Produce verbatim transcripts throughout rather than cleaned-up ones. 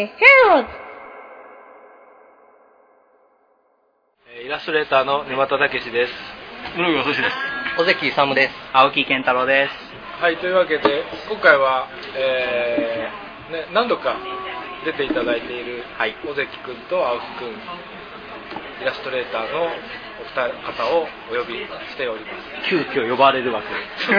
ーローズ。 イラストレーターの沼田武史です。 室木聡です。 尾関勇です。 青木健太郎です。 はい、というわけで今回は、えーね、何度か出ていただいている尾関くんと青木くん、イラストレーターのお二方をお呼びしております。 急遽呼ばれるわけ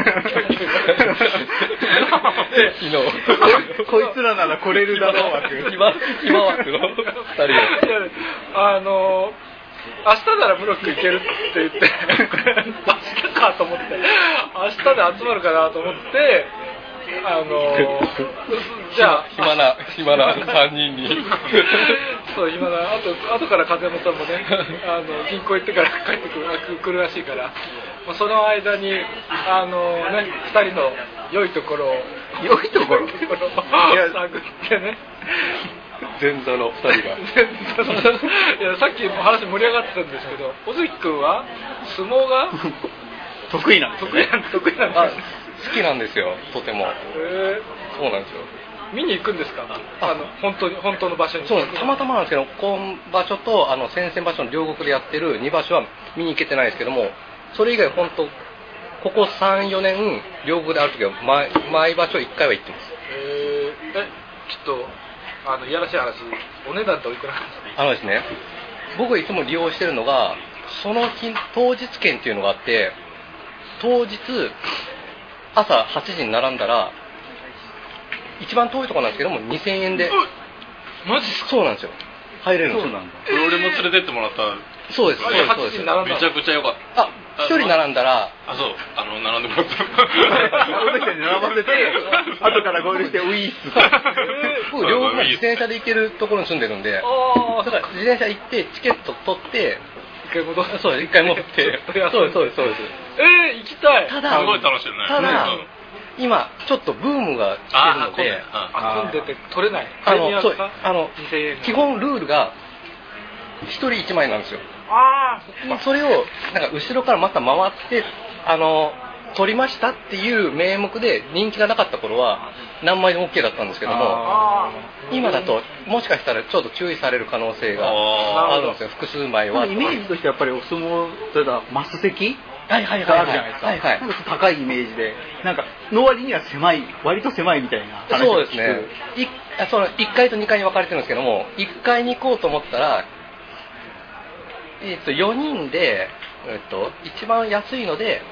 昨日こいつらなら来れるだろう枠今今枠のふたりであの明日ならブロックいけるって言って明日かと思って明日で集まるかなと思ってあのじゃあ暇な暇なさんにんにそう暇なあと後から風間さんもねあの銀行行ってから帰ってくる来るらしいからその間にあのねふたりの良いところを良いところいや探ってね前座のふたりがいやさっきも話盛り上がってたんですけど尾関君は相撲が得意なんですよね。 得意なんですよね。 好きなんですよとても。 へーそうなんですよ。 見に行くんですかあの本当に本当の場所に。 そうたまたまなんですけど今場所とあの先々場所の両国でやってるに場所は見に行けてないですけどもそれ以外本当ここ さん,よ 年両国である時は 毎, 毎場所いっかいは行ってます。 えー、えちょっとあのいやらしい話お値段っておいくらなんですか。 あのですね僕がいつも利用してるのがその日当日券っていうのがあって当日朝はちじに並んだら一番遠いところなんですけどもにせんえんでマジですか。 そうなんですよ入れるんですよ。 そうなんだ。 俺も連れてってもらった。 そうですそうですはそうですちじに並んだめちゃくちゃ良かった。 あ一人並んだらあ、そう、あの並んでもらった。 尾関さんに並ばせて後から合流してウィーっつって僕両方自転車で行けるところに住んでるんであだから自転車行ってチケット取って一回戻ってそうです一回持ってそうですそうですそうですえー、行きたい。 ただすごい楽しいよね。 ただうん今ちょっとブームが来てるのであ混んでて取れない。 あのそうあのにせんえん基本ルールがひとりいちまいなんですよ。 ああそれをなんか後ろからまた回ってあの取りましたっていう名目で人気がなかった頃は何枚でも OK だったんですけどもあ今だともしかしたらちょっと注意される可能性がああるんですよ複数枚は。 イメージとしてやっぱりお相撲というかマス席はいはいがはいあるじゃないですか。 はいはいなんか高いイメージでなんかの割には狭い割と狭いみたいな話そうを聞く。 ですねいあそのいっかいとにかいに分かれてるんですけどもいっかいに行こうと思ったらえっとよにんで、えっと、一番安いので、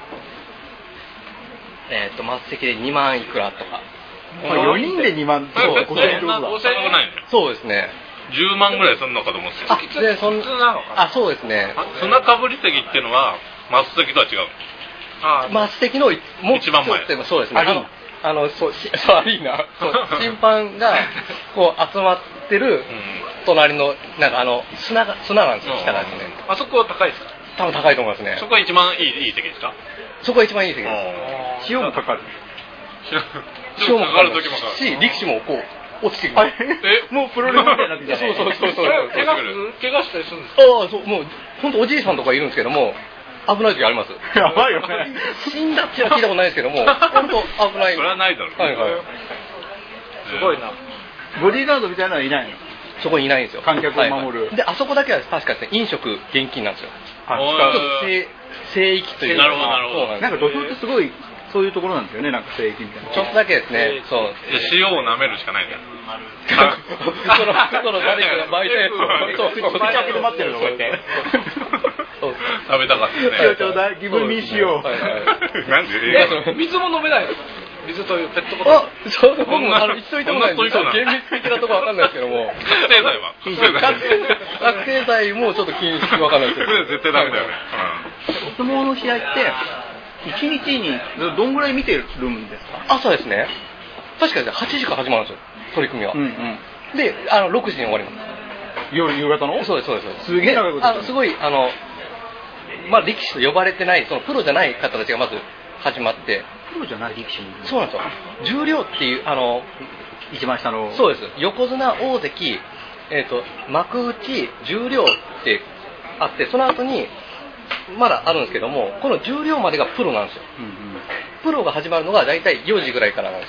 えっと、末席でにまんいくらとか。 まあよにんでにまんそうごせんえんってことだ。 ごせんえんないね。 そうですね。 じゅうまんぐらいすんのかと思ってた。 あ、で、そん普通なのかな。 あ、そうですね。 砂かぶり席っていうのは末席とは違う。 あ末席のもう一番前ちょっとそうですね。 アリーナあの、あのそう、しそうアリーナ。そう審判が、こう、集まってる、隣の、なんかあの、砂が、砂なんですよ、下がですね。 あそこは高いですか。 多分高いと思いますねそ。こが一番いいいい席ですか。 そこが一番いい席です。 塩もかかる。 塩もかかる時もかかるし、力士もこう、落ちてくる。 えもうプロレスみたいになってきたね。 そうそうそうそう。 え怪我する怪我したりするんですか。 ああ、そう、もう、本当おじいさんとかいるんですけども、危ない時あります。 やばいよね。 死んだっていうのは聞いたことないですけども、本当危ない。 それはないだろう。 はいはい。 すごいな。 ボディーガードみたいなのはいないの。 そこにいないんですよ。 観客を守るはいはい。で、あそこだけは確かですね、飲食厳禁なんですよ。 あおいちょっと聖聖域というか。 なるほどなるほどそうなんですなんか土俵ってすごいそういうところなんですよね。なんか聖域みたいな。 ちょっとだけですね、そう。 で塩を舐めるしかないんだよ。 その、その誰かが巻いたやつを、そうそう、 口開けて待ってるのこうやって。 そう食べたかったね。 塩ちょうだい、ギブミー塩。 はいはい。 なんでえ、水も飲めないの。水というペットボトル。 あ、そう、僕もあの一度いてもないんで、そう厳密的なところわかんないですけども。 覚醒剤は覚醒剤覚醒剤もちょっと禁止わかんないですけど。 絶対ダメだよね。 お相撲の試合って一日にどんぐらい見てるんですか。 朝ですね。確かにはちじから始まるんですよ、取り組みは。 うんうん。 で、あのろくじに終わります。 夜夕方の。 そうですそうですそうです。 すげえ長いことやってるあのすごいあのまあ力士と呼ばれてないそのプロじゃない方たちがまず始まって、 プロじゃない力士もいる。 そうなんですよ。重量っていうあの一番下の。 そうです。横綱大関えっ、と幕内重量ってあってその後にまだあるんですけどもこの重量までがプロなんですよ。 うんうん。 プロが始まるのがだいたいよじぐらいからなんですよ。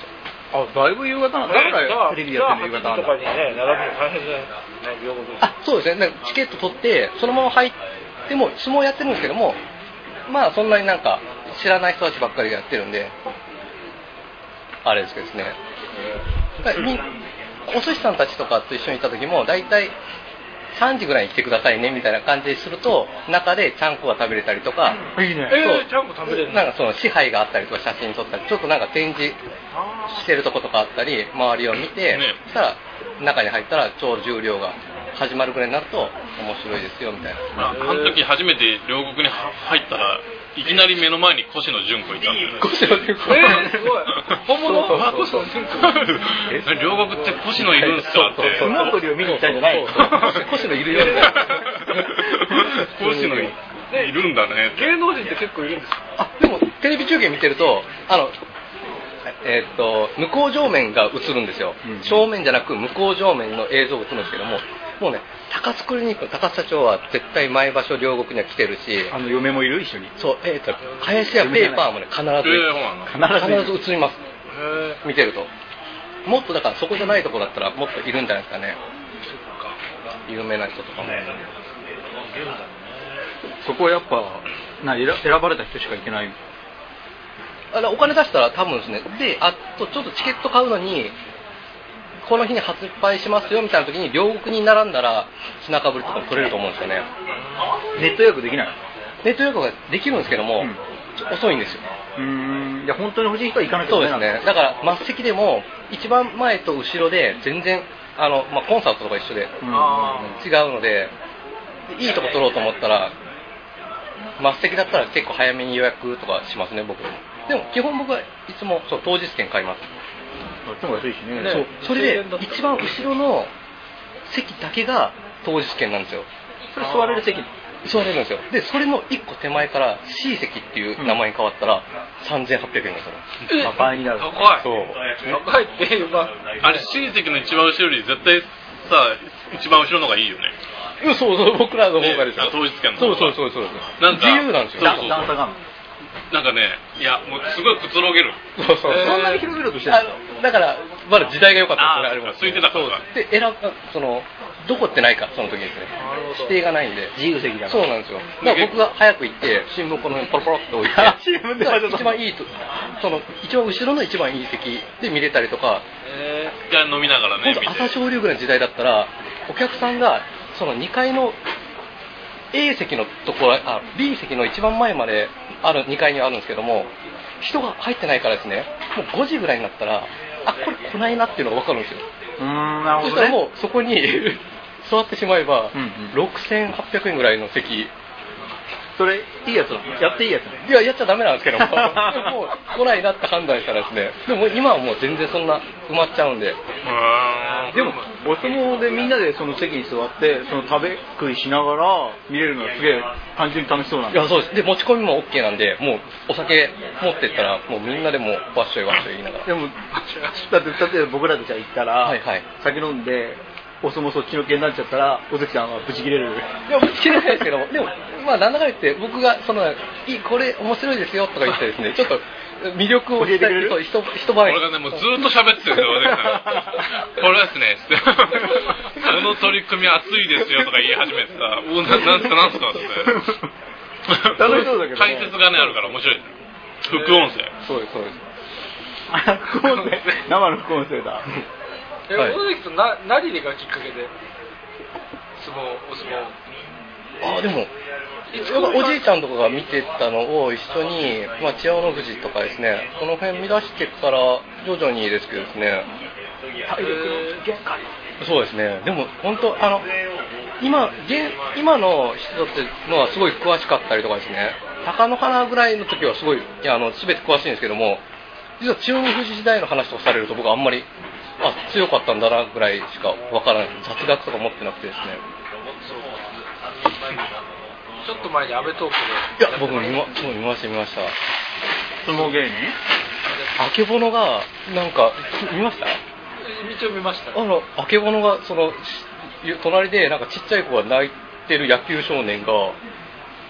あ、だいぶ夕方なんだ。だからテレビやってる夕方なんだ。 とかにね、並ぶの大変じゃない両国あ、そうですね。なんかチケット取ってそのまま入っても相撲やってるんですけども、まあそんなになんか知らない人たちばっかりがやってるんで、あれですけどですね。みお寿司さんたちとかと一緒にいた時もだいたいさんじぐらいに来てくださいねみたいな感じですると、中でちゃんこが食べれたりとか、 いいね。 えー、ちゃんこ食べれるの？ なんかその支配があったりとか写真撮ったり、ちょっとなんか展示してるとことかあったり、周りを見て、 ね、 そしたら中に入ったら超重量が始まるぐらいになると面白いですよみたいな。 あの時初めて両国に入ったらいきなり目の前に越野純子いたんだよね。 越野純子。 えー、すごい。本物？あ、越野純子。 両国って越野いるんすかって。 相撲取りを見に行ったんじゃないの？ 越野いるよみたいな。 越野いるんだね。 芸能人って結構いるんですか？ あ、でもテレビ中継見てると、あの、えー、っと向こう上面が映るんですよ、うん、正面じゃなく向こう上面の映像が映るんですけども、もうね、高津クリニックの高津社長は絶対前場所両国には来てるし、 あの嫁もいる一緒に。 そう、えー、っと林家ペーパーもね必ず、えー、必ず映ります。見てると、もっとだからそこじゃないところだったらもっといるんじゃないですかね。有名な人とかも。 そこはやっぱな選ばれた人しか行けない。 あお金出したら多分ですね。で、あとちょっとチケット買うのにこの日に発売しますよみたいな時に両国に並んだら品かぶりとかも取れると思うんですよね。 ネット予約できない？ ネット予約ができるんですけども、うん、遅いんですよ。 うーん、いや本当に欲しい人は行かなきゃいけない。 そうですね。だから末席でも一番前と後ろで全然あの、まあ、コンサートとか一緒で、うん、違うので、いいとこ取ろうと思ったら末席だったら結構早めに予約とかしますね、僕も。でも基本僕はいつもそう当日券買います。 そう安いしね。 そう、それで一番後ろの席だけが当日券なんですよ。 それ座れる席？ 座れるんですよ。でそれのいっこ手前から C 席っていう名前に変わったらさんぜんはっぴゃくえんですよ。 え、 倍になる。 高い。 そう。 高いって言えばあれ C 席の一番後ろより絶対さ一番後ろの方がいいよね。 そうそう、僕らの方がですよ。 当日券の方が。そうそうそうそう。 なんか自由なんですよ。 そうそうそう。 段差がなんかね、いやもうすごいくつろげる。 そうそう。 そんなに広々としてる。 だからまだ時代が良かったですね。あれも空いてたから。 で選ぶそのどこってないかその時ですね。指定がないんで自由席だから。 そうなんですよ。だから僕が早く行って新聞この辺ポロポロって置いて新聞で一番いいとその一番後ろの一番いい席で見れたりとか。 えー、じゃあ飲みながらね。 朝青龍ぐらいの時代だったらお客さんがそのにかいの A 席のところあ B 席の一番前まであるにかいにあるんですけども、人が入ってないからですね、もうごじぐらいになったらあこれ来ないなっていうのが分かるんですよ。 うーん、なるほどね。 そしたらもうそこに座ってしまえば、 うんうん、 ろくせんはっぴゃくえんぐらいの席。 それいいやつやっていいやつね。 いややっちゃダメなんですけどももう来ないなって判断したらですね、でも今はもう全然そんな埋まっちゃうんで。 でもお相撲でみんなでその席に座ってその食べ食いしながら見れるのはすげえ単純に楽しそうなんで。 いやそうです。で持ち込みも OK なんで、もうお酒持ってったらもうみんなでもわっしょいわっしょい言いながら。 でもだって例えば僕らでじゃあ行ったら、はいはい、酒飲んでお相撲そっちの系になっちゃったら尾関さんはブチ切れる。 いやブチ切れないですけども、でもまあなんだか言って僕がそのいいこれ面白いですよとか言ってですね、ちょっと魅力を教えてくれる。 そう一一晩。 俺がねもうずっと喋ってるんですよ。これですね。この取り組み熱いですよとか言い始めてさ、おななんすかなんすかって。 楽しそうだけど、ね。 解説がねあるから面白い。副音声。 そうですそうです。 副音声生の副音声だ。 え、尾関とな何がきっかけで相撲お相撲。 あでもやっぱおじいちゃんとかが見てたのを一緒に、まあ、千代の富士とかですね、この辺見出してから徐々にですけどですね、 体力の限界。 そうですね。でも本当あの今現今の人ってのはすごい詳しかったりとかですね、貴乃花ぐらいの時はすごいいやあの全て詳しいんですけども、実は千代の富士時代の話とかされると僕あんまりあ強かったんだなぐらいしかわからない。雑学とか持ってなくてですね。 ちょっと前にアメトークで。いや僕も見まそう見ました見ました。 相撲芸人？ あけぼのがなんか見ました？ 一応見ました。 あのあけぼのがその隣でなんかちっちゃい子が泣いてる野球少年が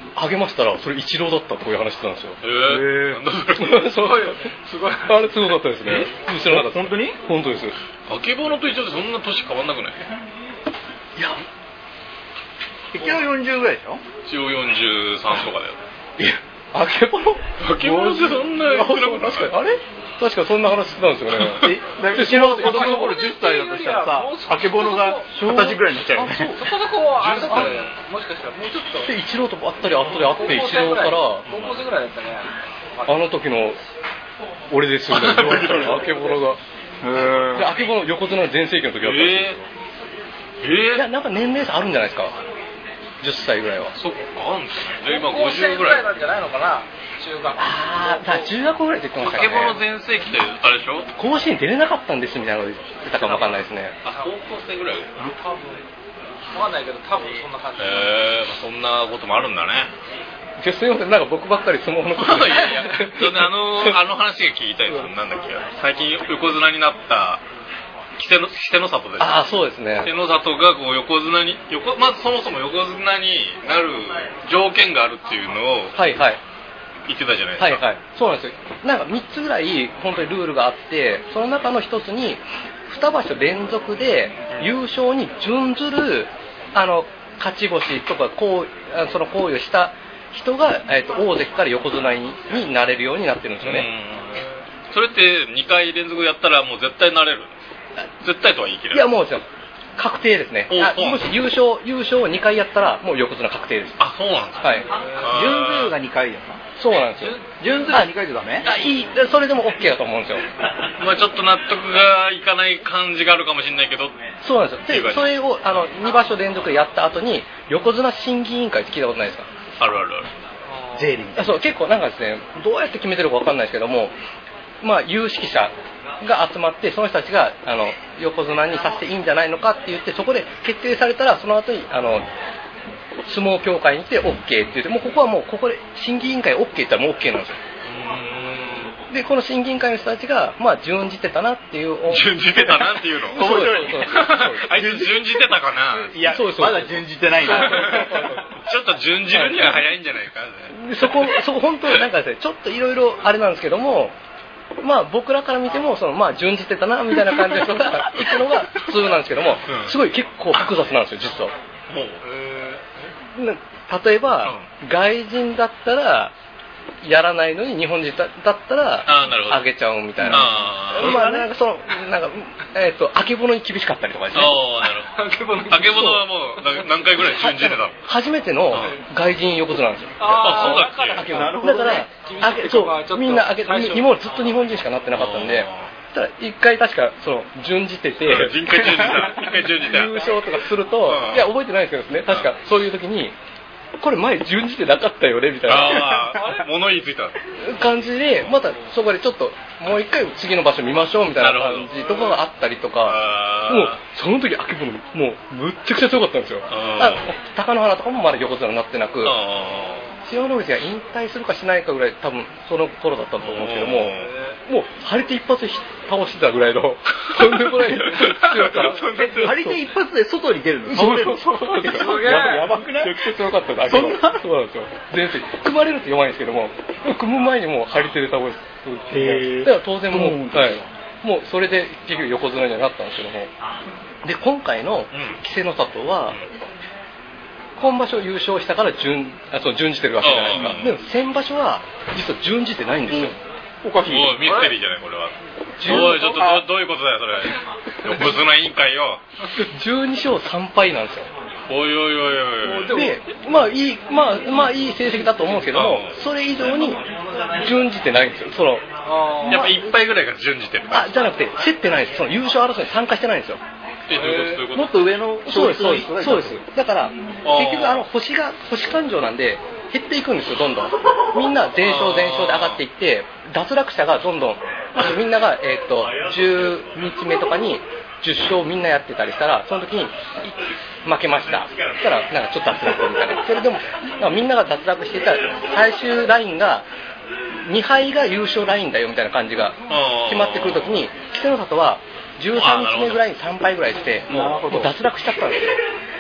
上げましたらそれイチローだったとこういう話してたんですよ。 えー、なんだそれすごいすごいあれすごかったですね。知らなかった。 本当に？ 本当です。 あけぼのと一緒でそんな年変わんなくない？ いや一応よんじゅうぐらいでしょ？ 一応よんじゅうさんとかだよ。 いやあけぼのあけぼのってそんなあ確かにあれ確かそんな話してたんですよね。 え、うちの子供の頃じゅっさいだとしたらさ、あけぼのがはたちぐらいになっちゃうよね。 そこそこあれだったらもしかしたらもうちょっとでイチローとばったり後で会ってイチローから高校生ぐらいだったね。 あの時の俺ですよね。あけぼのが。であけぼの横綱の全盛期の時だったんですよ。 えー、 いやなんか年齢差あるんじゃないですか。じゅっさいぐらいは。 そっかあるんですね。今高校ごじゅう生ぐらい。 なんじゃないのかな。中学。 ああ、だから中学校ぐらいって言ってましたあけぼのからね。 全盛期ってあれでしょ？ 甲子園出れなかったんですみたいなこと言ってたかもわかんないですね。 あ、高校生ぐらい。 多分わかんないけど多分そんな感じ。 えー、まあ、そんなこともあるんだね。 じゃすいません、なんか僕ばっかり相撲のこといやいや、それであのあの話が聞きたいです。なんだっけ、最近横綱になった稀勢の稀勢の里です。 ああ、そうですね。 稀勢の里がこう横綱に横まずそもそも横綱になる条件があるっていうのをはいはい。 言ってたじゃないですか。 はいはい。そうなんですよ。なんかみっつぐらい本当にルールがあって、その中のひとつにに場所連続で優勝に準ずるあの勝ち星とかこうその行為をした人が、えー、と大関から横綱にになれるようになってるんですよね。 うん、それってにかい連続やったらもう絶対なれる。絶対とは言い切れない。 いやもうですよ。確定ですね。あおもし優勝優勝をにかいやったらもう横綱確定です。 あ、そうなんですか。 はい。 準ずるがにかいだな。 そうなんですよ。 準ずるがにかいじゃダメ？ あいいそれでも OK だと思うんですよ。 まあちょっと納得がいかない感じがあるかもしれないけど。 そうなんですよ。でそれをあのに場所連続でやった後に横綱審議委員会って聞いたことないですか？ あるあるある。 税理みたいな。 そう結構なんかですねどうやって決めてるかわかんないですけども、まあ有識者が集まってその人たちがあの横綱にさせていいんじゃないのかって言ってそこで決定されたらその後にあの相撲協会に来て OK って言ってもうここはもうここで審議委員会 OK って言ったらもう OK なんですよ。でこの審議委員会の人たちがまあ準じてたなっていう準じてたなっていうのそうそうそうあいつ準じてたかな。 いやそうそうまだ準じてないな。 ちょっと準じるには早いんじゃないか、ね、 そこそこ本当なんかですねちょっといろいろあれなんですけどもまあ僕らから見てもそのまあ準じてたなみたいな感じの人が行くのが普通なんですけども、 うん、すすごい結構複雑なんですよ実は。 もう例えば、うん、外人だったらやらないのに日本人だったらあげちゃうみたいな。 あまあなんかそのなんかえっ、ー、とあけぼのに厳しかったりとかですね。 ああなるほど。あけぼのはもう何回ぐらい準じてたの？ 初めての外人横綱なんですよ。 ああそうだっけ。 だからあけそうみんなあけ今ずっと日本人しかなってなかったんで。ただ一回確かその準じてて一回準じた一回準じた優勝とかすると、うん、いや覚えてないですけどね確かそういう時にこれ前準じてなかったよねみたいな物言いついた感じでまたそこでちょっともう一回次の場所見ましょうみたいな感じとかがあったりとかもうその時あけぼのもうむっちゃくちゃ強かったんですよ。あ貴乃花とかもまだ横綱になってなく千代の富士が引退するかしないかぐらい多分その頃だったと思うんですけどももう張り手一発で倒してたぐらいのとんでもない強さ張り手一発で外に出るのそうそうそうやばくないめちゃくちゃ強かったんだそんなそうなんですよ全然組まれると弱いんですけども組む前にもう張り手で倒してだから当然もう、うんはい、もうそれで結局横綱にはなったんですけどもで今回の稀勢の里は、うん今場所優勝したから順あそう準じてるわけじゃないですか。でも先場所は実は準じてないんですよ。 おかしい。おいミステリーじゃないこれは。おいちょっと ど, どういうことだよそれ。横綱委員会よ。 じゅうに勝さん敗なんですよ。 おいおいおいおい。 でまあいいまあまあいい成績だと思うんですけども、それ以上に準じてないんですよ。そのやっぱ一敗ぐらいから準じてる。 あじゃなくて競ってないです。その優勝争いに参加してないんですよ。 えー、 もっと上のそうですそうですそうですだから結局あの星が星勘定なんで減っていくんですよどんどんみんな全勝全勝で上がっていって脱落者がどんどんみんなが、えー、とじゅうにちめとかにじゅっ勝みんなやってたりしたらその時に負けましたそしたらなんかちょっと脱落みたいなそれでもみんなが脱落していた最終ラインがに敗が優勝ラインだよみたいな感じが決まってくる時に稀勢の里はじゅうさんにちめぐらいにさん敗ぐらいしてもう脱落しちゃったんですよ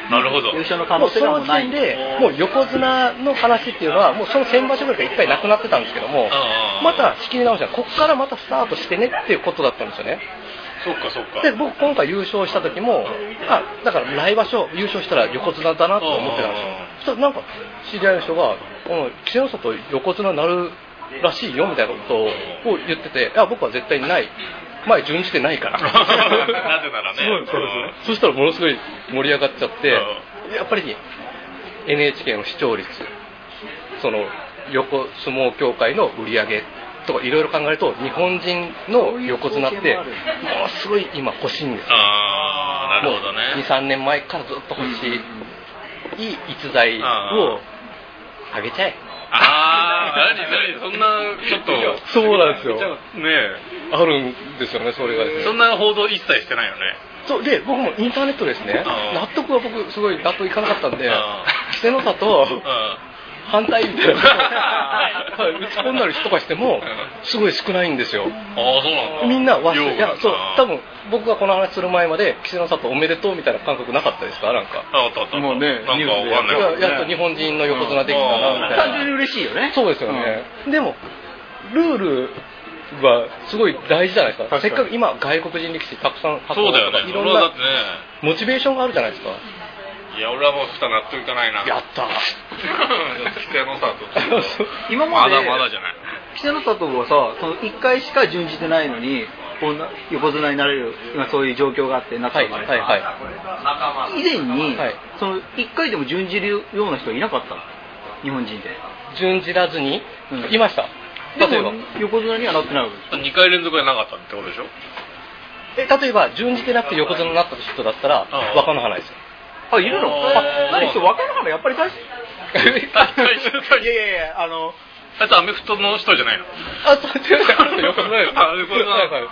なるほど。 優勝の可能もうその性がもうない。 時点でもう横綱の話っていうのはもうその先場所ぐらいから一回なくなってたんですけども、また仕切り直しはここからまたスタートしてねっていうことだったんですよね。 そっかそっか。 で僕今回優勝した時も、あだから来場所優勝したら横綱だなと思ってたんですよ。そしたらなんか知り合いの人が稀勢の里横綱になるらしいよみたいなことを言ってて、いや僕は絶対にない、前準じてないからなぜならね。 そうそうそう。そしたらものすごい盛り上がっちゃって、やっぱり エヌエイチケー の視聴率、その横相撲協会の売り上げとかいろいろ考えると、日本人の横綱ってものすごい今欲しいんですよ。 ああ、なるほどね。 に、さんねんまえからずっと欲しい、いい逸材をあげちゃえ。 ああ、何何そんなちょっとそうなんですよ。 ねえ、 あるんですよね、それがですね。 そんな報道一切してないよね。 そうで僕もインターネットですね、納得は僕すごい納得いかなかったんで、稀勢の里反対みたいな打ち込んだりとかしてもすごい少ないんですよ。 ああ、そうなんだ。 みんな忘れ、いやそう多分分僕がこの話する前まで稀勢の里おめでとうみたいな感覚なかったですか？なんかあったあった。 もうね、 なんかわかんないけど、 やっと日本人の横綱できたなみたいな。 単純に嬉しいよね。 そうですよね、うん、でもルールはすごい大事じゃないですか。 確かにせっかく今外国人力士たくさんそうだよね。 いろんな俺はだってね、 モチベーションがあるじゃないですか。 いや俺はもうふた納得いかないな。 やったー稀勢の里今までまだまだじゃない。 稀勢の里はさ、そのいっかいしか準じてないのにこんな横綱になれる今そういう状況があってなったわけです、 はいはいは以前に、 はい、 そのいっかいでも準じるような人いなかった日本人で準じらずに、うん、いました。 で例えばも横綱にはなってないわけです。 にかい連続でなかったってことでしょ。え例えば準じてなくて横綱になった人だったら若乃花ですよ。 あ、いるの？あ、何人若乃花やっぱり大事いやいやいや、あのあいつアメフトの人じゃないの？ あ、そう違う、あの横綱です。 あ、横綱。 はいはい。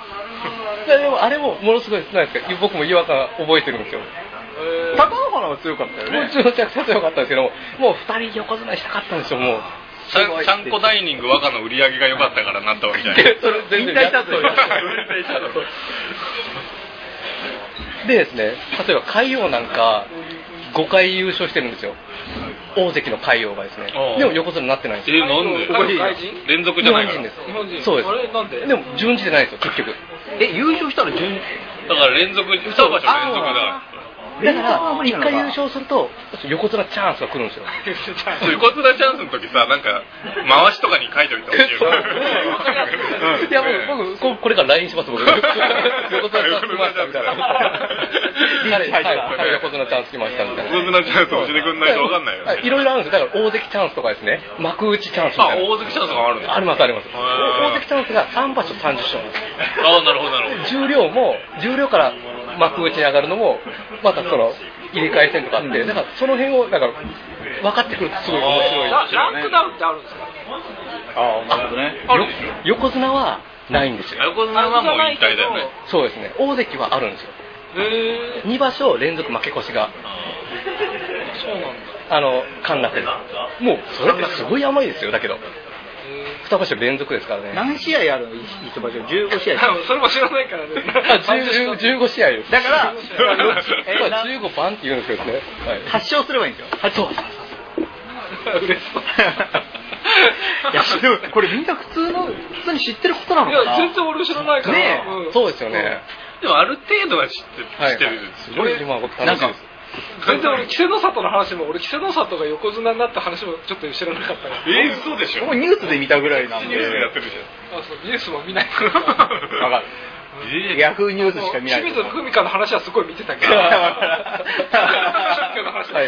でもあれもものすごいないですか。僕も違和感覚えてるんですよ。 貴乃花は強かったよね。 もちろんめちゃくちゃ強かったんですけども、もうふたり横綱にしたかったんですよ。もうちゃんちゃんこダイニング若の売り上げが良かったからなったわけじゃない。 それ全然引退したというでですね、例えば海王なんかごかい優勝してるんですよ。大関の海王がですね。でも横綱になってないんですよ。 え、なんで？ 外人？ 連続じゃないから。 日本人です。 日本人。 そうです。 あれなんで？ でも準じてないんですよ結局。 え、優勝したら準だから連続に場所連続だから。 だから一回優勝すると横綱チャンスが来るんですよ。 横綱チャンスの時さ、なんか回しとかに書いておいてほしいよ。 いや僕僕これから ライン します僕。横綱チャンス来ましたみたいな。彼はい横綱チャンス来ましたみたいな。 横綱チャンス教えてくんないと分かんないよね。 いろいろあるんですよ。だから大関チャンスとかですね、幕内チャンスみたいな。 あ、大関チャンスがあるんですか？ ありますあります。大関チャンスがさんばしょさんじゅっしょうなんです。 ああ、なるほどなるほど。 重量も重量から幕内に上がるのもまたその入れ替え戦とかあって、だからその辺をなんか分かってくるとすごい面白い。 ランクダウンってあるんですか？ ああ、なるほどね。 横綱はないんですよ。 横綱はもう引退だよね。 そうですね。大関はあるんですよ。 へー。 にばしょ連続負け越しが。 そうなんだ。 あの陥落で。もうそれってすごい甘いですよ。だけど。にばしょ連続ですからね。 何試合あるの一場所？じゅうごしあい。 それも知らないからね。 あ、じゅうごしあいです。 だからじゅうごばんって言うんですけどね。 はち勝すればいいんですよ。はち勝。 嬉しそう。 いやでもこれみんな普通の普通に知ってることなのかな。 いや全然俺知らないからねえ、うん、 そうですよね。 でもある程度は知って、はい、知ってる。 すごい今僕楽しいです。 全然俺稀勢の里の話も俺稀勢の里が横綱になった話もちょっと知らなかったから。 えー、嘘でしょ。 もうニュースで見たぐらいなんで。 ニュースでやってるじゃん。あ、そうニュースも見ない。 わかる。ヤフーニュースしか見ない。 清水文香の話はすごい見てたけど。 はいはい。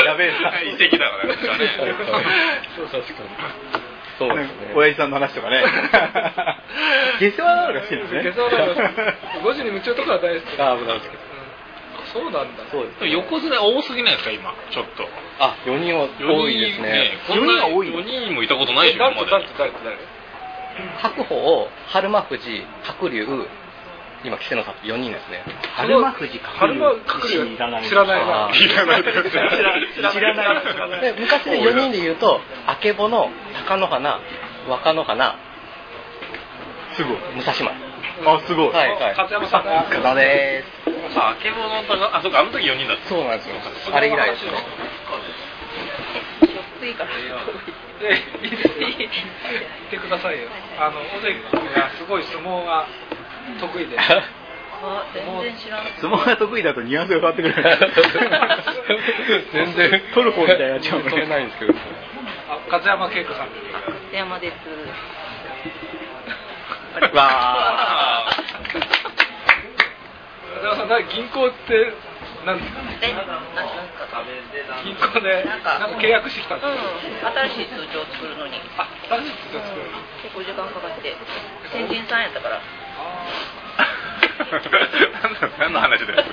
やべえな。 遺跡だからね。 そう確かに。そうですね。 親父さんの話とかね。下世話なのが好きですね。 下世話なのがごじに夢中とかは大好き。 ああ、大好き。 そうなんだ。 そうです。 横綱多すぎないですか今ちょっと。 あ、よにんは多いですね。 よにんは多い。よにんもいたことないでしょ。 誰と誰と誰と誰？ 白鵬、日馬富士、白龍、今稀勢の里よにんですね。 日馬富士、白龍知らない。知らないな。 知らない。 知らない。 で昔でよにんで言うと、あけぼの、貴乃花、若乃花、 すごい。 武蔵丸。 あ、すごい。 はいはい。 勝山さん。 方でーす。 あ、あけぼのとか、あ、そうか、あの時よにんだった。 そうなんですよ。あれ以来ですね。 いいから。 で、言ってくださいよ。あの、尾関君がすごい相撲が得意で。 あ、全然知らん。 相撲が得意だとニュアンスが変わってくる。 全然取る方みたいになっちゃうもんね。 取れないんですけど。 あ、勝山恵子さん。 勝山です。 わー。 勝山さん、なんか銀行って何ですか？ え、なんなんですか？ 銀行でなんか契約してきたんですか？ うん、新しい通帳を作るのに。 あ、新しい通帳作る。 結構時間かかって、新人さんやったから。 何の話だよ。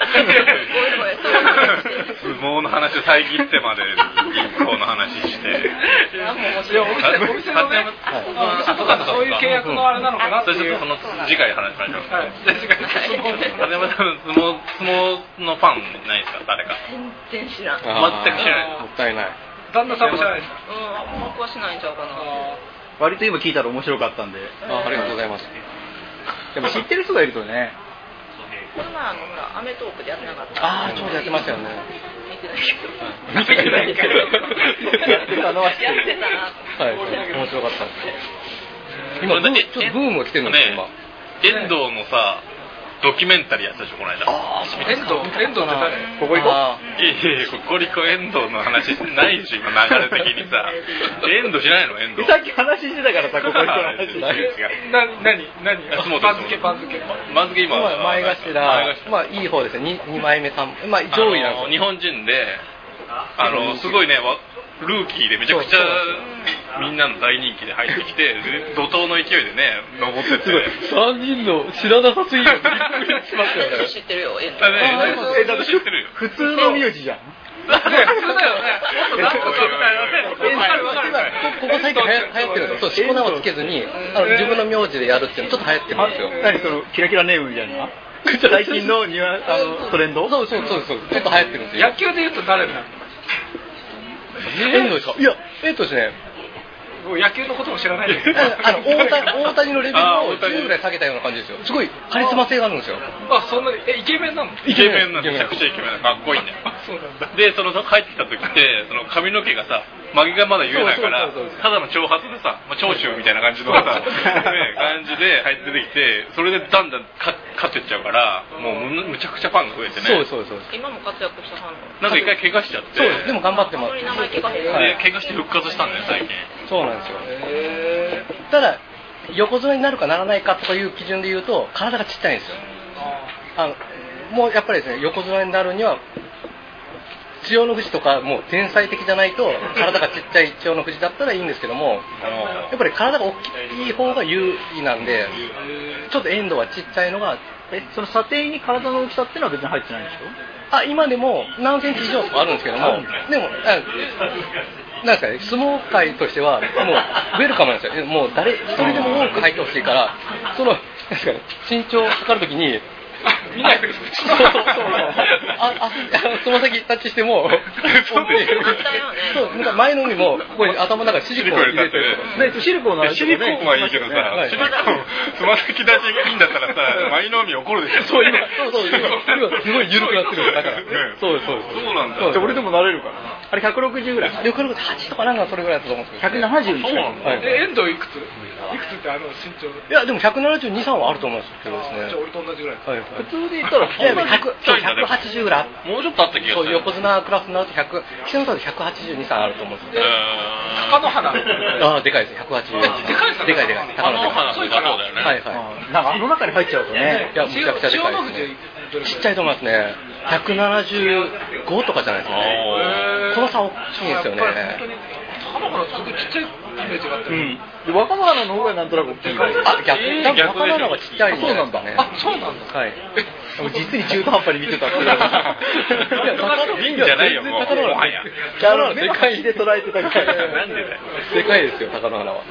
相撲の話を遮ってまで銀行の話して。 いや、お店、お店のね、そういう契約のあれなのかなっていう。 それちょっとその次回話しましょう。 はい、じゃあ次回。 風山さん、相撲、相撲のファンないですか、誰か。 全然知らん。 全く知らない。 もったいない。 旦那さんも知らないですか？ うん、あんま詳しないんちゃうかな。 割と今聞いたら面白かったんで。 あ、ありがとうございます。 でも知ってる人がいるとね。 この前あのほら、アメトークでやってなかった。 ああ、ちょうどやってましたよね。 見てないけど。 見てないけど。やってたのは知ってる。 やってたな。 はい、面白かったんですよ。今、ブームちょっとブームが来てるんですよ、今。 遠藤のさ、ドキュメンタリーやったでしょ、この間。 ああ、そう遠藤、遠藤って誰？ ここ行こいやいや、ココリコ遠藤の話ないでしょ、今流れ的にさ。遠藤知らないの、遠う。 藤。 さっき話してたからさ、ここ行こうの話。 違う違う。 な、なに、なに、 相撲番付、番付。 番付今、 今、前頭、まあ、いい方ですね。にまいめ、さん、まあ、上位なんですよ。 日本人で、あの、すごいね、ルーキーでめちゃくちゃみんなの大人気で入ってきて、怒涛の勢いでね、登ってって。 さんにんの知らなさすぎる。びっくりしますよね。 知ってるよ、遠だね、 藤。 え、だって知ってるよ。 普通の名字じゃん。 普通だよね。なんかそうだよね。わかるわかる。 ここ最近流行ってるんですよ。そう、しこ名をつけずに、あの自分の名字でやるっていうのちょっと流行ってるんですよ。 何そのキラキラネームみたいな。最近のニュアあのトレンド？ そうそうそうそう。ちょっと流行ってるんですよ。 野球で言うと誰なの？ 遠藤ですか？いや、遠藤ですね。 もう野球のことも知らないです。 あの大谷大谷のレベルをじゅうぐらい下げたような感じですよ。すごいカリスマ性があるんですよ。 あ、そんなに、え、イケメンなの？ イケメンなの、めちゃくちゃイケメンなの、かっこいいんだよ。 そうなんだ。 で、その帰ってきた時って、その髪の毛がさ、曲げがまだ言えないから、 そうそうそうそうただの長髪でさ、まあ、長州みたいな感じのさ、ね、感じで入って出てきて、それでだんだん勝ってっちゃうから、もうむむちゃくちゃファンが増えてね。 そうですそうですそうです。 今も活躍したはんの。 なんか一回怪我しちゃって、 そうです。でも頑張ってます。 あんまり名前聞かへん。 で怪我して復活したんだよ、最近。 そうなんですよ。 へただ横綱になるかならないかという基準で言うと体がちっちゃいんですよ。あのもうやっぱりですね、横綱になるには千代の富士とかもう天才的じゃないと体がちっちゃい千代の富士だったらいいんですけども、やっぱり体が大きい方が有利なんで、ちょっと遠藤はちっちゃいのが、 え、その査定に体の大きさってのは別に入ってないんでしょ？ あ、今でも何センチ以上とかあるんですけども、でもあなんですかね、相撲界としてはもうウェルカムなんですよ。もう誰一人でも多く入ってほしいから、そのなんですかね、身長を測るときに見ないでそうそうそう。あ、あ、つま先タッチしても、 そうですよ。 そう、なんか前の海も、ここに頭の中にシリコンを入れてるとか。 ね、シリコンのシリコンはいいけどさ、 はいシリコン、つま先立ちがいいんだったらさ、前の海怒るでしょ。 そう、今、そうそう、今、今すごい緩くなってるんですだから。 ねそうです、そうです。 そうなんだ。 そうじゃあ俺でもなれるかな。あれひゃくろくじゅうぐらい。 よくよくはちとかなんかそれぐらいだったと思うんですけど。 ひゃくななじゅうに近い。 そうなんだはいえ、遠藤いくつ？いくつってあの身長。 いや、でもひゃくななじゅうに、さんはあると思うんですけどですね。 じゃあ俺と同じぐらい。 はいはい。 普通で言ったらいや、ひゃく、そう、ひゃくはちじゅうぐらい。 もうちょっとあった気がすそう、 る。 横綱クラスになるとひゃく、稀勢の差でひゃくはちじゅうに、さんあると思うんですよ。 貴乃花。 ああ、でかいです、ひゃくはちじゅうに。 でかいですか？ でかいでかい。 あの花そうだよね。 はいはい。 うんなんかあの中に入っちゃうとね。 いや、むちゃくちゃでかいですね。ちっちゃいと思いますね。ひゃくななじゅうごとかじゃないですかね。この差大きいんですよね。 貴乃花すごいちっちゃいイメージがあって。 うん。で若者の方がなんとなく大きい。 あ、逆に、多分若者の方がちっちゃいんじゃないですかね。 あ、そうなんだ。 はい。 実に中途半端に見てたっていう。いや、 いいんじゃないよ、もう。 高野もはや。 あのでかいで捉えてたから。 なんでだよ。 でかいですよ、貴乃花は。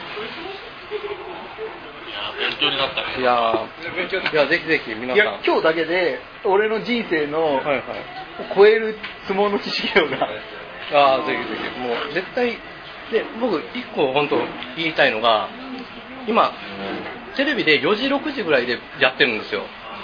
勉強になったね。 いや勉強ー、いや、ぜひぜひ皆いやさん。 今日だけで俺の人生のはいはい。 超える相撲の知識量が。 ああ、ぜひぜひ。もう、絶対、で、僕、一個本当言いたいのが、今、テレビでよじ、ろくじぐらいでやってるんですよ。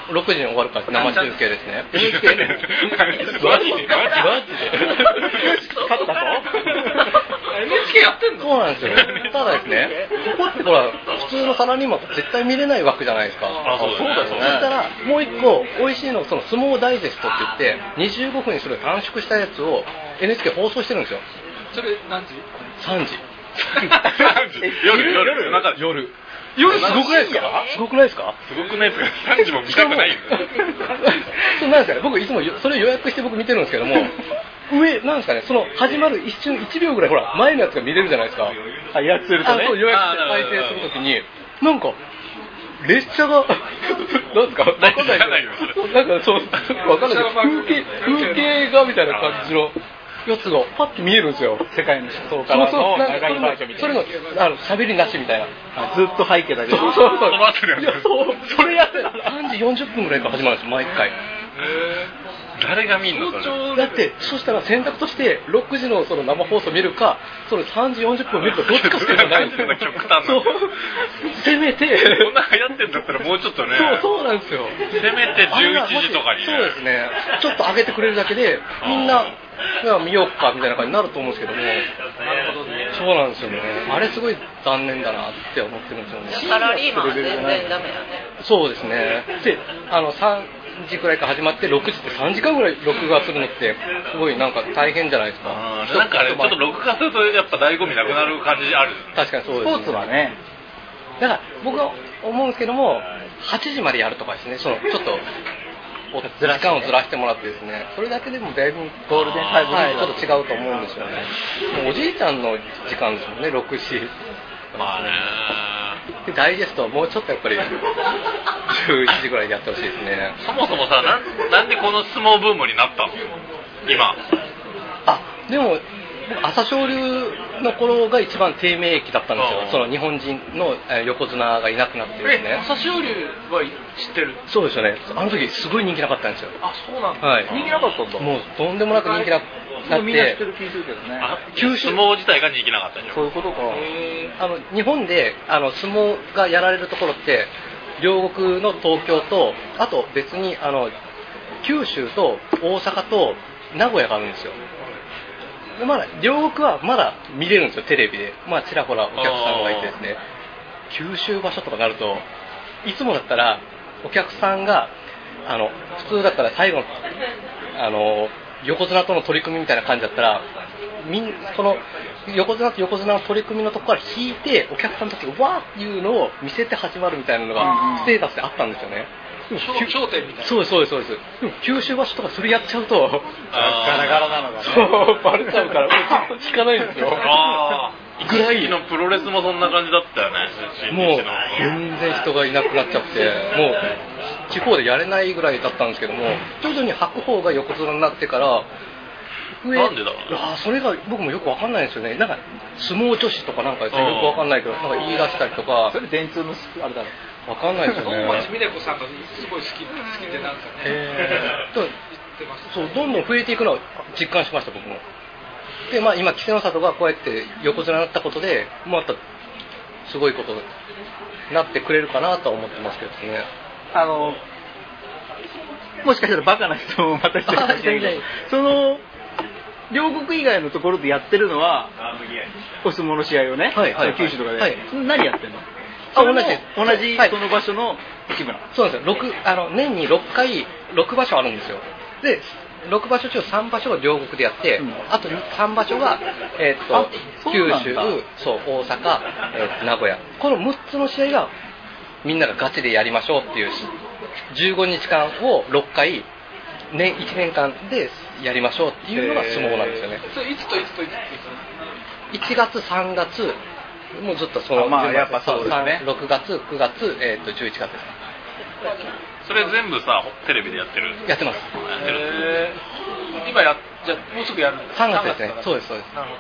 ろくじに終わるから生中継ですね。 マジでマジでマジで勝ったぞ。 エヌエイチケー やってんの？ そうなんですよ。ただですね、ここってほら、普通のサラリーマンと絶対見れない枠じゃないですか。 あ、そうだよね。 そしたら、もう一個、美味しいの、その相撲ダイジェストって言って、にじゅうごふんにする短縮したやつを エヌエイチケー 放送してるんですよ。 それ何時？ さんじ。 夜、夜、夜中で夜。夜すごくないですか？すごくないですか？ すごくないですか？さんじも見たくないよ。 そうなんですかね。僕いつもそれ予約して僕見てるんですけども、上なんですかね。その始まる一瞬いちびょうぐらいほら前のやつが見れるじゃないですか。 あ、予約するとね。 あ、そう予約して再生するときになんか列車がなんですか？わかんないけど、なんかそうわかんないけど風景風景画みたいな感じの。やつがパッと見えるんですよ。 世界の思想からの長いバージョンみたいな。 それのあの喋りなしみたいな。 ずっと背景だけで。 そうそうそう。 飛ばしてるやつ。 いやそうそれやってさんじよんじゅっぷんぐらいから始まるんですよ毎回。 誰が見んのそれ？ だってそしたら選択としてろくじのその生放送見るか、そのさんじよんじゅっぷん見るかどっちかしかないんですよ。 極端な。 そう。せめてこんな流行ってんだったらもうちょっとね。 そうそうなんですよ。 せめてじゅういちじとかにね。 そうですね。ちょっと上げてくれるだけでみんな。見ようかみたいな感じになると思うんですけども、そうなんですよね。あれすごい残念だなって思ってるんですよね。 サラリーマンは全然ダメだね。 そうですね。で、あのさんじくらいから始まってろくじってさんじかんぐらい録画するのってすごいなんか大変じゃないですか。 なんかあれちょっと録画するとやっぱ醍醐味なくなる感じある。 確かにそうですね。 スポーツはね。 だから僕は思うんですけども、はちじまでやるとかですね。そのちょっと時間をずらしてもらってですね、それだけでもだいぶゴールデンタイム、 はい、ちょっと違うと思うんですよね。もうおじいちゃんの時間ですもんね、ろくじ。 まあね。 でダイジェストはもうちょっとやっぱりじゅういちじぐらいでやってほしいですね。 そもそもさ、なん、なんでこの相撲ブームになったの？今。 あ、でも朝青龍の頃が一番低迷期だったんですよ。その日本人の横綱がいなくなってですね。 朝青龍は知ってる？ そうですよね。あの時すごい人気なかったんですよ。 あ、そうなんだ。 はい。 人気なかったんだ。 もうとんでもなく人気なくなって。 みんな知ってる気するけどね。 あ、九州相撲自体が人気なかったんじゃん。 そういうことか。 あの日本であの相撲がやられるところって両国の東京とあと別にあの九州と大阪と名古屋があるんですよ。まだ両国はまだ見れるんですよテレビで。まあちらほらお客さんがいてですね。九州場所とかになるといつもだったらお客さんがあの普通だったら最後のあの横綱との取り組みみたいな感じだったらみんこの横綱と横綱の取り組みのところから引いてお客さんたちがわーっていうのを見せて始まるみたいなのがステータスであったんですよね。 商店みたいな。 そうですそうですそうです。でも九州場所とかそれやっちゃうとガラガラなのがね。 そうバレちゃうからもう聞かないんですよ。 ああ。 ぐらいのプロレスもそんな感じだったよね。 もう全然人がいなくなっちゃってもう地方でやれないぐらいだったんですけども、徐々に白鵬が横綱になってから上なんでだろう。 あそれが僕もよくわかんないんですよね。なんか相撲女子とかなんかですね、よくわかんないけどなんか言い出したりとか。 それ電通のあれだろう。 わかんないですよね。 大町峰子さんがすごい好き好きでなんかね。 えー、 言ってます。 そうどんどん増えていくのを実感しました僕も。でまあ今稀勢の里がこうやって横綱になったことでまたすごいことになってくれるかなとは思ってますけどね。 あのもしかしたらバカな人もまた一人かもしれないけど、その両国以外のところでやってるのはお相撲の試合をね、 はいはいはい、 九州とかで、 はい、 何やってんの？ あ同じ同じその場所の一部なの？ そうなんですよ。ろくあの年にろっかいろく場所あるんですよ。でろく場所中さん場所が両国でやって、うん、あとさん場所が、えー、っと九州、そう大阪、えー、名古屋このむっつの試合がみんながガチでやりましょうっていうじゅうごにちかんをろっかい年いちねんかんでやりましょうっていうのが相撲なんですよね。 それいつといつといつといついちがつさんがつもうずっとそのまあやっぱそうですね。 ろくがつくがつ、えー、っとじゅういちがつです。 それ全部さテレビでやってる？ やってます。 へー今やじゃもうすぐやるんですか？ さんがつですね。そうですそうです。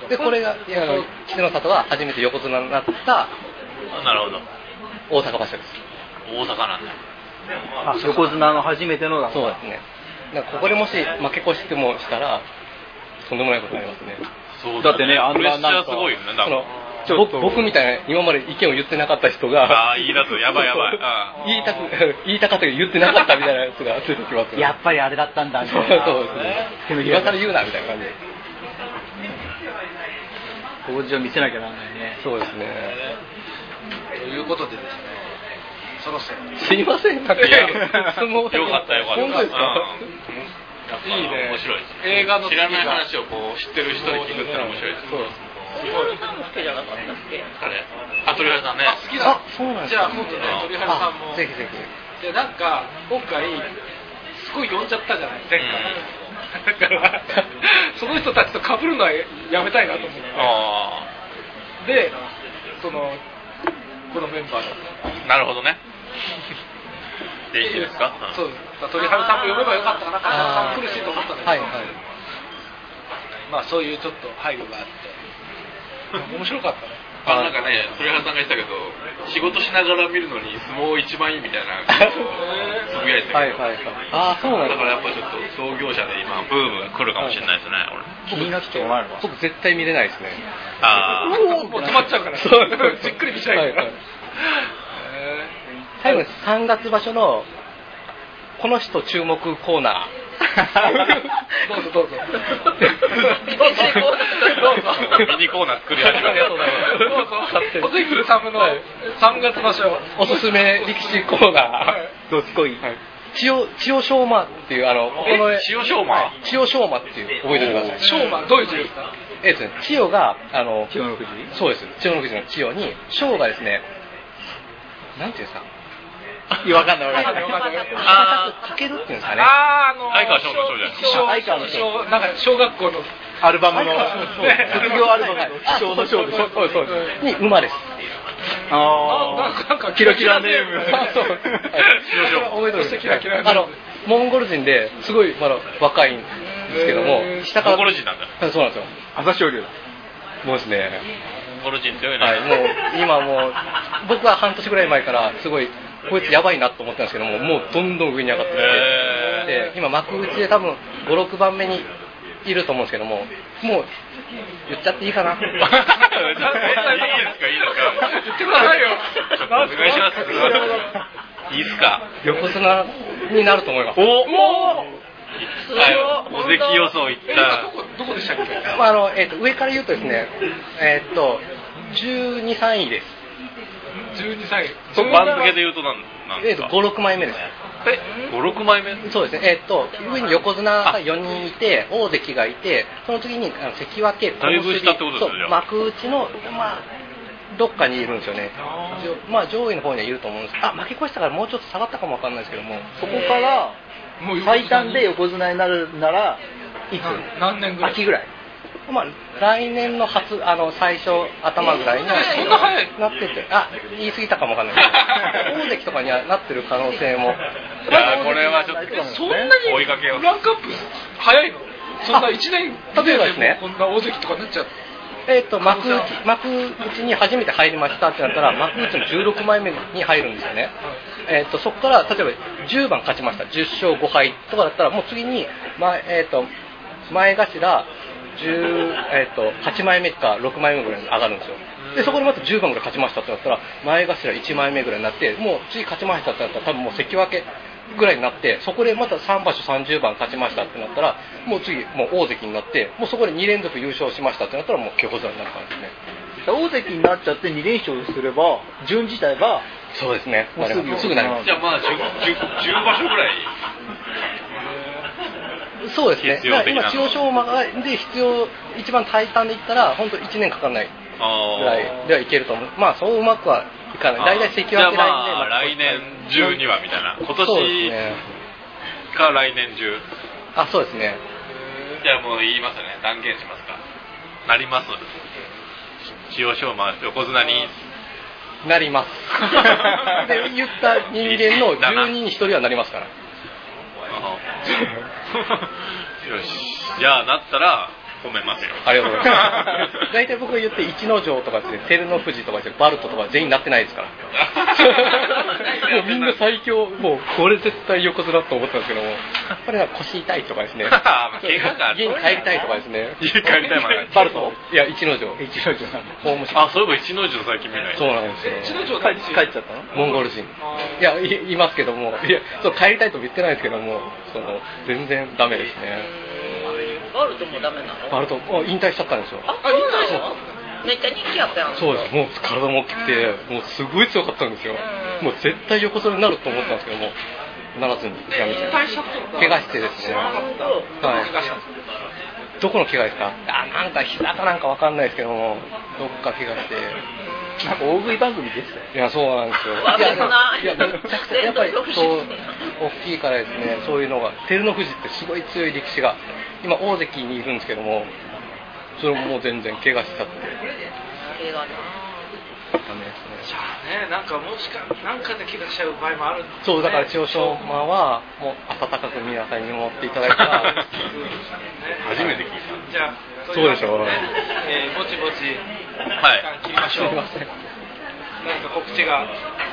でこれが稀勢の里が初めて横綱になったなるほど大阪場所です。 大阪なんだ。 あ横綱の初めてのだ。 そうですね。だからここでもし負け越してもしたらとんでもないことになりますね。 そうだってねあんなプレッシャーすごいよね。だからちょっと僕みたいな今まで意見を言ってなかった人がああ言い出すやばいやばい言いたく言いたかったけど言ってなかったみたいなやつが出てきますよ。 やっぱりあれだったんだみたそういな。 そうですね。今更言うなみたいな感じで。 工事を見せなきゃならないね。 そうですね。 ということでですね、そろそろすいません。なんかいや相撲よかったよかった本当ですか。 いいね面白いです映画の知らない話をこう知ってる人に聞くってのは面白いですそう鳥原好きじゃなかったっけ？ あれあ鳥原さんねあ好きだ。 あそうなんですか。 じゃあ今度ね鳥原さんもあぜひぜひ。 でなんか今回すごい呼んじゃったじゃない前回、だからその人たちと被るのはやめたいなと思ってあでそのこのメンバーであなるほどねでいいですかそう鳥原さんも呼べばよかったかな、風間さんも苦しいと思ったんだけど、 はいはい。 まあそういうちょっと配慮があって面白かったね。 あなんかね鳥原さんが言ってたけど仕事しながら見るのに相撲一番いいみたいなつぶやいてたけど、 はいはいはい。ああそうなんだ。 だからやっぱちょっと創業者で今ブームが来るかもしれないですね、 気になってしょうがないのか。 僕絶対見れないですね。 俺ああもう止まっちゃうからそうじっくり見ちゃいから、 はいはい最後にさんがつ場所のこの人注目コーナーどうぞどうぞミニコーナー作り始めたどうぞ小関さんのさんがつ場所おすすめ力士コーナー。 どすこい。 千代千代翔馬っていうあのこのえ千代翔馬千代翔馬っていう覚えておいてください。 ショーマンどういう字ですか？ えっとね千代があの千代の富士。 そうです千代の富士の千代に翔がですねなんていうんですか。 いやわかんないわかんない。 あかけるっていうんですかね。 あーあの相川翔の翔じゃないですか相川の翔小なんか小学校のアルバムのね卒業アルバムの貴重の賞でしょ。 そうそうに馬です。 ああなんかキラキラネーム。 そう。おめでとうございます。 キラキラネームあのモンゴル人ですごいまだ若いんですけども、 へー下からモンゴル人なんだはいそうなんですよ。 朝青龍だ。 もうですね。 モンゴル人強いね、 はい、もう今もう僕は半年ぐらい前からすごいこいつやばいなと思ってたんですけどももうどんどん上に上がってきて、 へーで今幕内で多分ご、ろくばんめにいると思うんですけどももう言っちゃっていいかな。 いいですかいいですか言ってくださいよお願いしますいいですか横綱になると思います。 おおお関予想いっえたどこどこでしたっけ？ まああのえー、と上から言うとですねえっ、とじゅうに、さんいです。 じゅうにさいそう番付で言うとなんなんえっ、とですかご、ろくまいめです。 えご、ろくまいめそうですね。えっ、と上に横綱がよにんいて大関がいてその次にあの関脇だいぶ下ってことですよそうじゃあ幕内のまあどっかにいるんですよね。じょまあ上位の方にはいると思うんですけどあ負け越したからもうちょっと下がったかもわかんないですけどもそこからもう最短で横綱になるならいつ？ 何年ぐらい？ 秋ぐらい。 まあ来年の初あの最初頭ぐらいにはえそんな早いなっててあ言い過ぎたかもわかんないです大関とかにはなってる可能性もいやこれはちょっとそんなに追いかけようランクアップ早いの？そんないちねん例えばですねこんな大関とかになっちゃう。 えっと幕内幕内に初めて入りましたってなったら幕内のじゅうろくまいめに入るんですよね。えっとそこから例えばじゅうばん勝ちましたじゅっしょうごはいとかだったらもう次に、まえっと前頭じゅう、えっとはちまいめかろくまいめぐらいに上がるんですよ。でそこでまたじゅうばんぐらい勝ちましたってなったら前頭いちまいめぐらいになってもう次勝ちましたってなったら多分もう関脇ぐらいになってそこでまたさんばしょさんじゅうばん勝ちましたってなったらもう次もう大関になってもうそこでにれんぞく優勝しましたってなったらもう横綱になる感じですね。 大関になっちゃってにれんしょうすれば順自体がそうですね。 もうすぐすぐなります。 じゃあまあ じゅう, じゅう, じゅう場所ぐらいそうですね。 必要的なだから今千代翔馬で必要一番最短で言ったら本当いちねんかかんないぐらいではいけると思う。まあそううまくはいかない。大体関脇ラインで。 じゃあまあ来年中にはみたいな今そうです年ね。 か来年中あ、そうですね。 じゃあもう言いますね断言しますかなります千代翔馬横綱になります。で言った人間のじゅうにんにひとりはなりますから。 よしじゃあなったら褒めますよ。 ありがとうございます。大体僕が言って逸ノ城とかですね、照ノ富士とかですね、バルトとか全員なってないですから。もうみんな最強、もうこれ絶対横綱と思ったんですけども、これは腰痛いとかですね。 怪我が家に帰りたいとかですね。 家帰りたいまで。 バルト？いや、逸ノ城。逸ノ城なんで。 あ、そういえば逸ノ城最近見ない。 そうなんですよ。 一ノ城帰っ帰っちゃったの？ モンゴル人。いや、い、いますけども、いや、そう帰りたいとも言ってないですけども、その全然ダメですね。 バルトもダメなの？ バルト、あ引退しちゃったんですよ。 あ、そうなの？めっちゃ人気やったやん。 そうです。もう体も大きくて、もうすごい強かったんですよ。もう絶対横綱になると思ったんですけども、ならずにやめて。怪我してですね。はい。どこの怪我ですか？あ、なんか膝かなんかわかんないですけども、どっか怪我して。 なんか大食い番組でしたよ。 いや、そうなんですよ。 わかんない。 いや、めちゃくちゃやっぱりそう大きいからですね、そういうのが照ノ富士ってすごい強い力士が今大関にいるんですけども、それももう全然怪我しちゃって。 あれがな。 ダメですね。 じゃあね、なんかもしかなんかで怪我しちゃう場合もある、ね。 そうだから千代翔馬はもう温かく皆さんに見守っていただいたら初めて聞いた。 じゃあそうでしょう。 えー、ぼちぼちはい切りましょう。 すいません。 なんか告知が。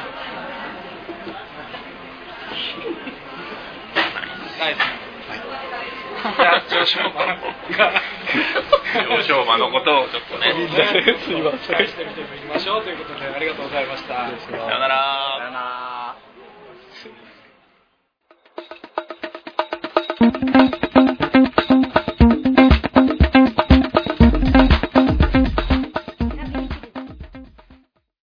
ないです。じゃあ上昇馬の上昇馬のことをちょっとね。 すいません。 返してみてみましょうということでありがとうございました。 さよなら。 さよなら。